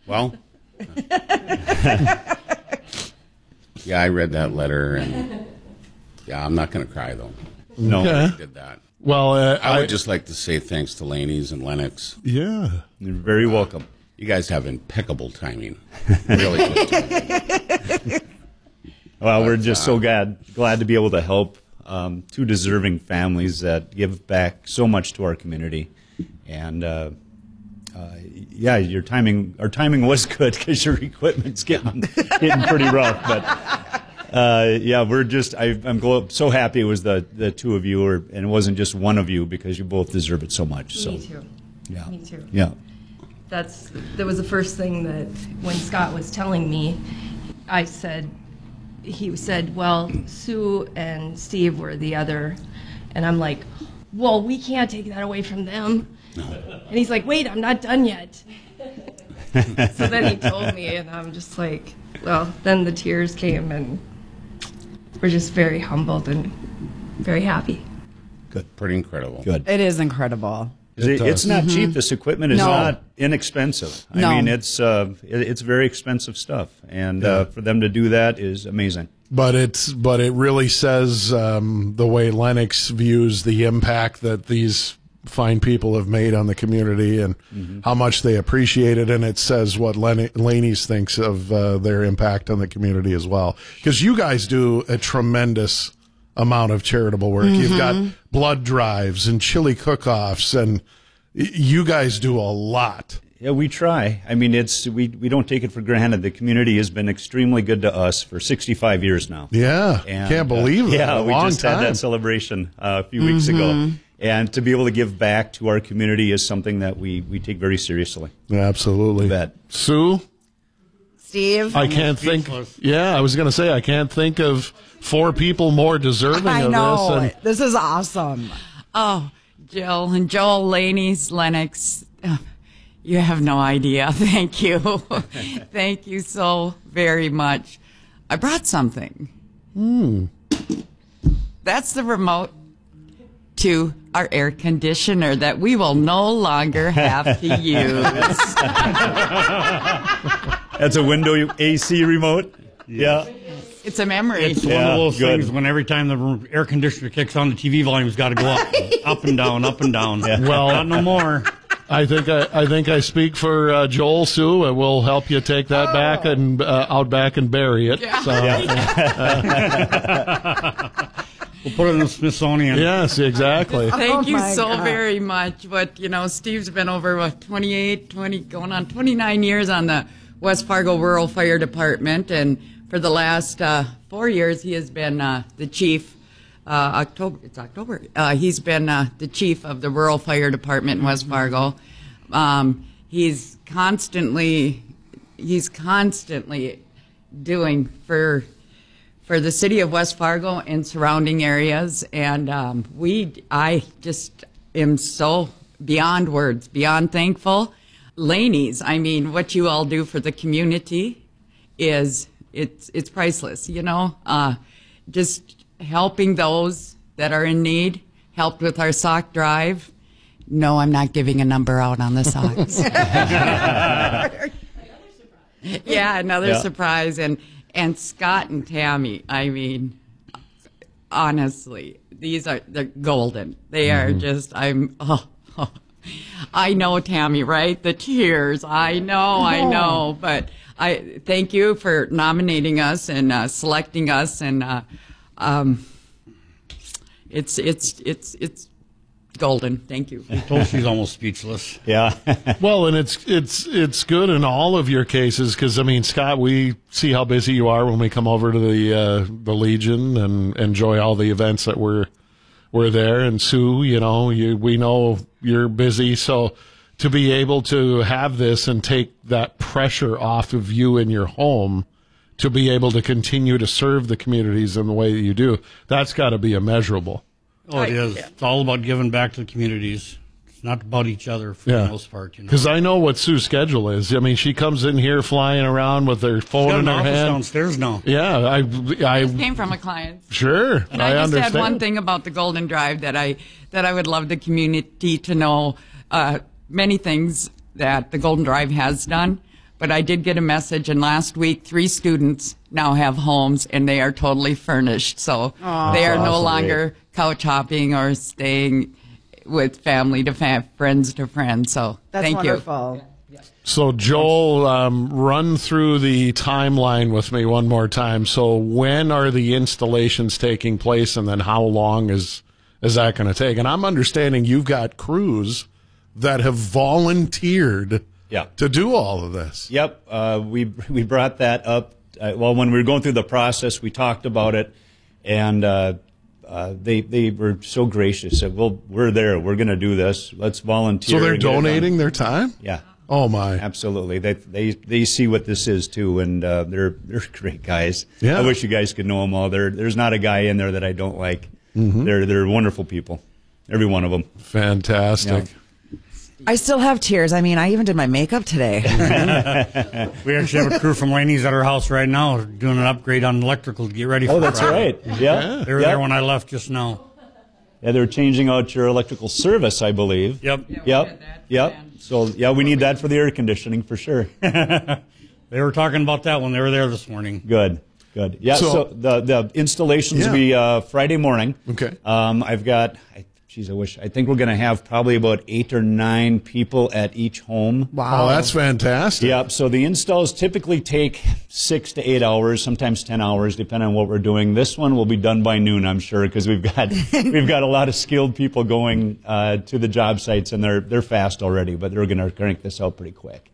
Well, yeah, I read that letter, and yeah, I'm not going to cry, though. No. I Okay. did that. Well, I would just like to say thanks to Laney's and Lennox. Yeah. You're very welcome. You guys have impeccable timing. Really good timing. Well, we're just so glad to be able to help two deserving families that give back so much to our community. And yeah, our timing was good because your equipment's getting pretty rough. But yeah, I'm so happy it was the two of you, and it wasn't just one of you, because you both deserve it so much. So. Me too. Yeah. Me too. Yeah. That was the first thing that when Scott was telling me, he said, well, Sue and Steve were the other. And I'm like, well, we can't take that away from them. No. And he's like, wait, I'm not done yet. So then he told me, and I'm just like, well, then the tears came, and we're just very humbled and very happy. Good. Pretty incredible. Good. It is incredible. It's not cheap. This equipment is No. not inexpensive. No. I mean, it's very expensive stuff, and for them to do that is amazing. But it really says the way Lennox views the impact that these fine people have made on the community, and how much they appreciate it. And it says what Laney's thinks of their impact on the community as well. Because you guys do a tremendous amount of charitable work. You've got blood drives and chili cook-offs, and you guys do a lot. Yeah, we try. I mean, we don't take it for granted. The community has been extremely good to us for 65 years now. Yeah, And, can't believe it. Yeah, A we long just time. had that celebration a few weeks ago. And to be able to give back to our community is something that we take very seriously. Absolutely. You bet. Sue? Steve? I can't think. Yeah, I was going to say, I can't think of 4 people more deserving I of know. this. This is awesome. Oh, Jill and Joel, Laney's, Lennox, you have no idea. Thank you. Thank you so very much. I brought something. That's the remote to our air conditioner that we will no longer have to use. That's a window AC remote? Yeah. It's a memory. It's one of those things when every time the air conditioner kicks on, the TV volume's got to go up, up and down, up and down. Yeah. Well, not no more. I think I speak for Joel, Sue, and we'll help you take that back and out back and bury it. Yeah. So, We'll put it in the Smithsonian. yes, exactly. Thank you my so God. very much. But, Steve's been over going on 29 years on the West Fargo Rural Fire Department. And for the last 4 years, he has been the chief. October. He's been the chief of the Rural Fire Department in West Fargo. He's constantly doing for the city of West Fargo and surrounding areas, and I just am so beyond words, beyond thankful. Laney's, I mean, what you all do for the community it's priceless. Just helping those that are in need, helped with our sock drive. No, I'm not giving a number out on the socks. Yeah, another surprise. And Scott and Tammy, I mean, honestly, they're golden. They are just, I know, Tammy, right? The tears. I know. But I thank you for nominating us and selecting us, and it's golden. Thank you. I told she's almost speechless. Yeah. Well, and it's good in all of your cases because, I mean, Scott, we see how busy you are when we come over to the Legion and enjoy all the events that we're there. And Sue, we know you're busy, so to be able to have this and take that pressure off of you in your home to be able to continue to serve the communities in the way that you do, that's got to be immeasurable. Oh, it is. It's all about giving back to the communities. It's not about each other for the most part. Because I know what Sue's schedule is. I mean, she comes in here flying around with her phone in her hand. Downstairs now. Yeah, I Came from a client. Sure, And I I just understand. had one thing about the Golden Drive that I would love the community to know. Many things that the Golden Drive has done, But I did get a message, and last week 3 students now have homes, and they are totally furnished. So they are no awesome. longer couch hopping or staying with family to friends to friends. So That's thank you. wonderful. So, Joel, run through the timeline with me one more time. So, when are the installations taking place, and then how long is that going to take? And I'm understanding you've got crews that have volunteered Yeah. to do all of this. Yep, we brought that up. Well, when we were going through the process, we talked about it, and they were so gracious. Said, "Well, we're there. We're going to do this. Let's volunteer." So they're and get it done." donating their time? Yeah, Oh, my. absolutely. They see what this is too, and they're great guys. Yeah. I wish you guys could know them all. There's not a guy in there that I don't like. Mm-hmm. They're wonderful people, every one of them. Fantastic. Yeah. I still have tears. I mean, I even did my makeup today. We actually have a crew from Laney's at our house right now doing an upgrade on electrical to get ready for Oh, that's Friday. right. Yeah, They were Yep. there when I left just now. Yeah, they're changing out your electrical service, I believe. Yep. Yeah, we did Yep. that. Yep. And- So yeah, we need that for the air conditioning for sure. They were talking about that when they were there this morning. Good. Good. Yeah. So- So, the installations Yeah. will be Friday morning. Okay. I've got. I think we're going to have probably about 8 or 9 people at each home. Wow. Oh, that's fantastic. Yep. So the installs typically take 6 to 8 hours, sometimes 10 hours, depending on what we're doing. This one will be done by noon, I'm sure, because we've got a lot of skilled people going to the job sites, and they're fast already, but they're going to crank this out pretty quick.